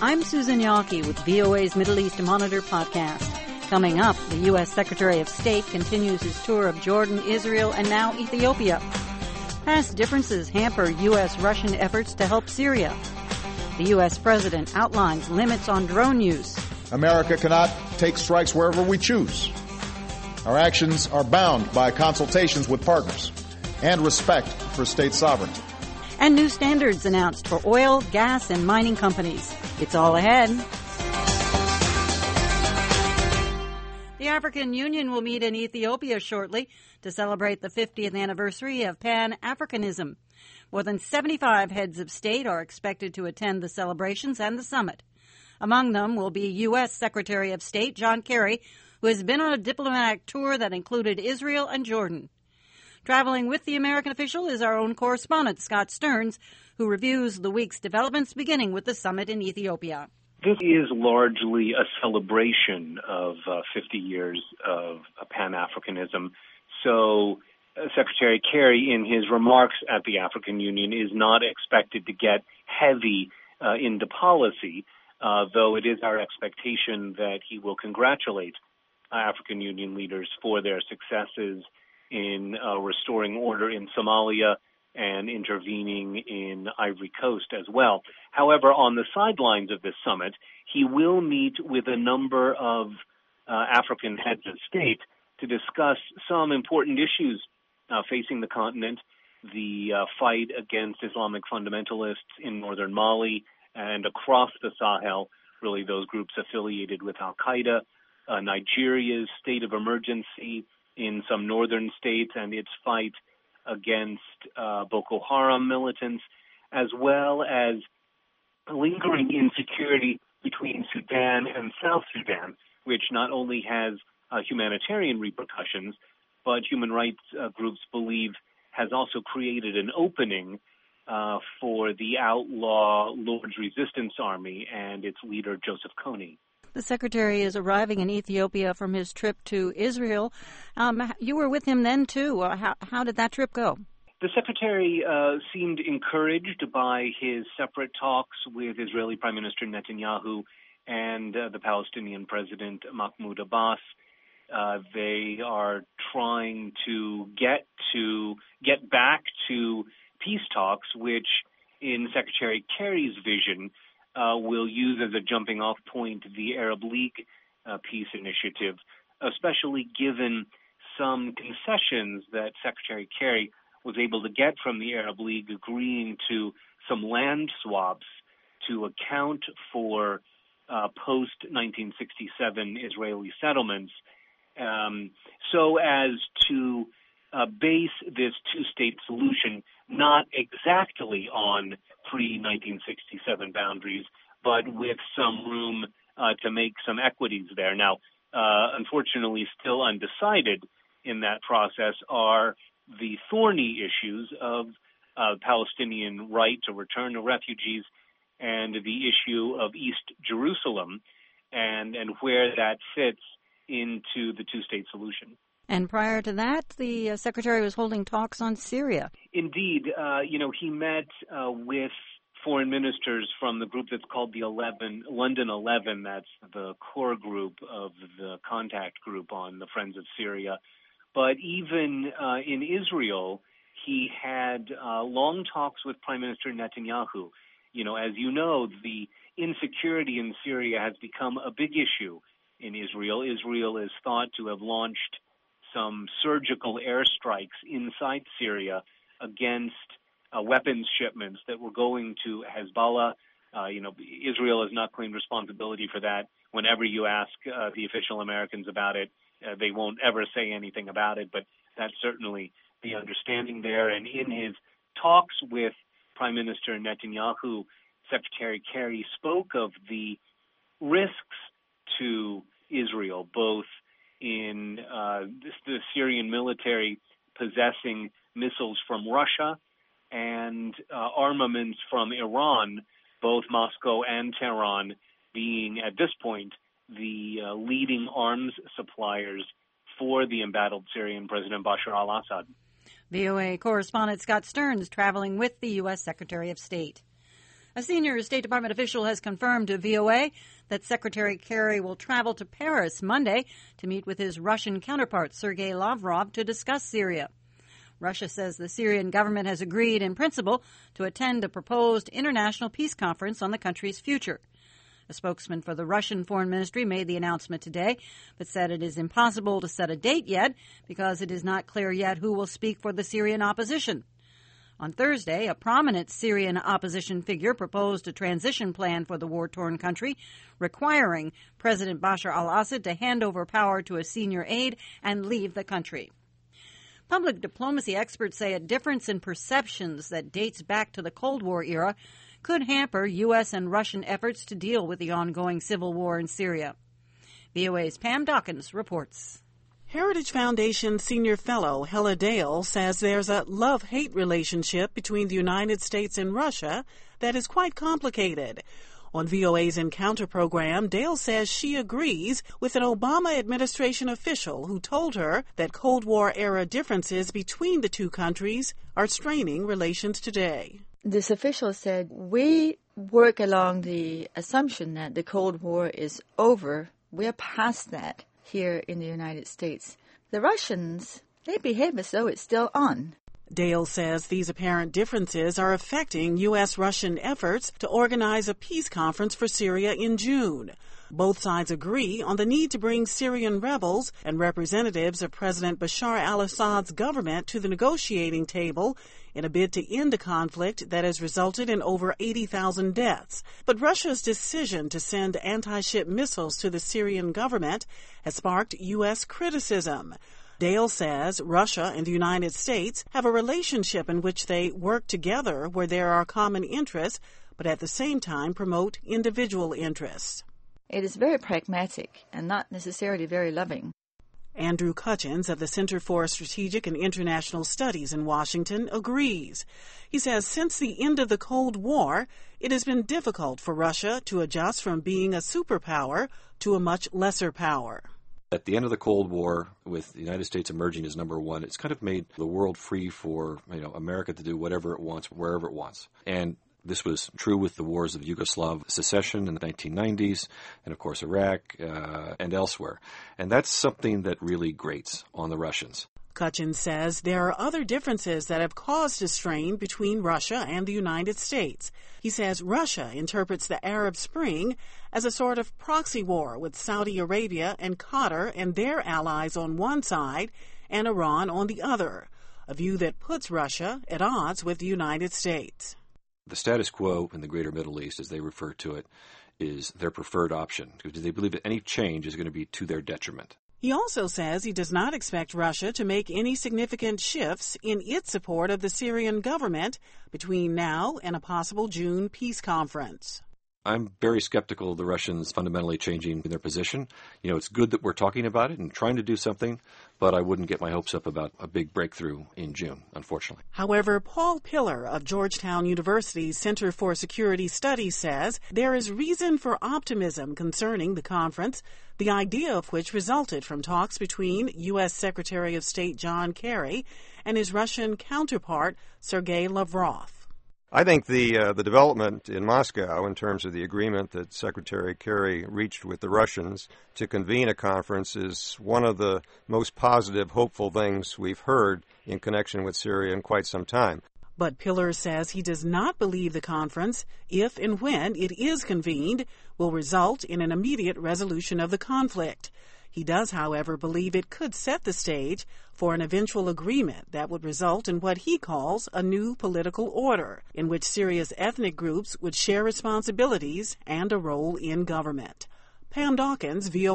I'm Susan Yawkey with VOA's Middle East Monitor podcast. Coming up, the U.S. Secretary of State continues his tour of Jordan, Israel, and now Ethiopia. Past differences hamper U.S.-Russian efforts to help Syria. The U.S. President outlines limits on drone use. America cannot take strikes wherever we choose. Our actions are bound by consultations with partners and respect for state sovereignty. And new standards announced for oil, gas, and mining companies. It's all ahead. The African Union will meet in Ethiopia shortly to celebrate the 50th anniversary of Pan-Africanism. More than 75 heads of state are expected to attend the celebrations and the summit. Among them will be U.S. Secretary of State John Kerry, who has been on a diplomatic tour that included Israel and Jordan. Traveling with the American official is our own correspondent, Scott Stearns, who reviews the week's developments, beginning with the summit in Ethiopia. This is largely a celebration of 50 years of Pan-Africanism. So Secretary Kerry, in his remarks at the African Union, is not expected to get heavy into policy, though it is our expectation that he will congratulate African Union leaders for their successes in restoring order in Somalia and intervening in Ivory Coast as well. However, on the sidelines of this summit, he will meet with a number of African heads of state to discuss some important issues facing the continent, the fight against Islamic fundamentalists in northern Mali and across the Sahel, really those groups affiliated with al-Qaeda, Nigeria's state of emergency in some northern states and its fight against Boko Haram militants, as well as lingering insecurity between Sudan and South Sudan, which not only has humanitarian repercussions, but human rights groups believe has also created an opening for the outlaw Lord's Resistance Army and its leader, Joseph Kony. The Secretary is arriving in Ethiopia from his trip to Israel. You were with him then, too. How did that trip go? The Secretary seemed encouraged by his separate talks with Israeli Prime Minister Netanyahu and the Palestinian President Mahmoud Abbas. They are trying to get back to peace talks, which in Secretary Kerry's vision will use as a jumping-off point the Arab League peace initiative, especially given some concessions that Secretary Kerry was able to get from the Arab League, agreeing to some land swaps to account for post-1967 Israeli settlements, so as to base this two-state solution not exactly on pre-1967 boundaries, but with some room to make some equities there. Now, unfortunately, still undecided in that process are the thorny issues of Palestinian right to return to refugees and the issue of East Jerusalem and where that fits into the two-state solution. And prior to that, the Secretary was holding talks on Syria. Indeed. He met with foreign ministers from the group that's called the London 11. That's the core group of the contact group on the Friends of Syria. But even in Israel, he had long talks with Prime Minister Netanyahu. As you know, the insecurity in Syria has become a big issue in Israel. Israel is thought to have launched some surgical airstrikes inside Syria against weapons shipments that were going to Hezbollah. Israel has not claimed responsibility for that. Whenever you ask the official Americans about it, they won't ever say anything about it, but that's certainly the understanding there. And in his talks with Prime Minister Netanyahu, Secretary Kerry spoke of the risks to Israel, both in the Syrian military possessing missiles from Russia and armaments from Iran, both Moscow and Tehran being, at this point, the leading arms suppliers for the embattled Syrian President Bashar al-Assad. VOA correspondent Scott Stearns traveling with the U.S. Secretary of State. A senior State Department official has confirmed to VOA that Secretary Kerry will travel to Paris Monday to meet with his Russian counterpart, Sergei Lavrov, to discuss Syria. Russia says the Syrian government has agreed in principle to attend a proposed international peace conference on the country's future. A spokesman for the Russian Foreign Ministry made the announcement today, but said it is impossible to set a date yet because it is not clear yet who will speak for the Syrian opposition. On Thursday, a prominent Syrian opposition figure proposed a transition plan for the war-torn country, requiring President Bashar al-Assad to hand over power to a senior aide and leave the country. Public diplomacy experts say a difference in perceptions that dates back to the Cold War era could hamper U.S. and Russian efforts to deal with the ongoing civil war in Syria. VOA's Pam Dawkins reports. Heritage Foundation senior fellow Hella Dale says there's a love-hate relationship between the United States and Russia that is quite complicated. On VOA's Encounter program, Dale says she agrees with an Obama administration official who told her that Cold War-era differences between the two countries are straining relations today. This official said, we work along the assumption that the Cold War is over. We're past that here in the United States. The Russians, they behave as though it's still on. Dale says these apparent differences are affecting U.S.-Russian efforts to organize a peace conference for Syria in June. Both sides agree on the need to bring Syrian rebels and representatives of President Bashar al-Assad's government to the negotiating table in a bid to end a conflict that has resulted in over 80,000 deaths. But Russia's decision to send anti-ship missiles to the Syrian government has sparked U.S. criticism. Dale says Russia and the United States have a relationship in which they work together where there are common interests, but at the same time promote individual interests. It is very pragmatic and not necessarily very loving. Andrew Cutchins of the Center for Strategic and International Studies in Washington agrees. He says since the end of the Cold War, it has been difficult for Russia to adjust from being a superpower to a much lesser power. At the end of the Cold War, with the United States emerging as number one, it's kind of made the world free for America to do whatever it wants, wherever it wants. And this was true with the wars of Yugoslav secession in the 1990s, and of course Iraq and elsewhere. And that's something that really grates on the Russians. Cutchins says there are other differences that have caused a strain between Russia and the United States. He says Russia interprets the Arab Spring as a sort of proxy war with Saudi Arabia and Qatar and their allies on one side and Iran on the other, a view that puts Russia at odds with the United States. The status quo in the greater Middle East, as they refer to it, is their preferred option because they believe that any change is going to be to their detriment. He also says he does not expect Russia to make any significant shifts in its support of the Syrian government between now and a possible June peace conference. I'm very skeptical of the Russians fundamentally changing their position. It's good that we're talking about it and trying to do something, but I wouldn't get my hopes up about a big breakthrough in June, unfortunately. However, Paul Pillar of Georgetown University's Center for Security Studies says there is reason for optimism concerning the conference, the idea of which resulted from talks between U.S. Secretary of State John Kerry and his Russian counterpart, Sergei Lavrov. I think the development in Moscow in terms of the agreement that Secretary Kerry reached with the Russians to convene a conference is one of the most positive, hopeful things we've heard in connection with Syria in quite some time. But Pillar says he does not believe the conference, if and when it is convened, will result in an immediate resolution of the conflict. He does, however, believe it could set the stage for an eventual agreement that would result in what he calls a new political order, in which Syria's ethnic groups would share responsibilities and a role in government. Pam Dawkins, VOA.